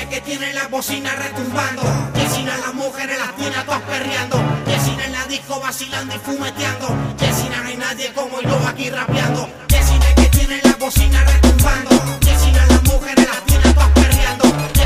Yesina que tiene la bocina retumbando, Yesina las mujeres las tiene a todas perreando, Yesina en la disco vacilando y fumeteando, Yesina no hay nadie como yo aquí rapeando, Yesina que tiene la bocina retumbando, Yesina las mujeres las tiene a todas perreando,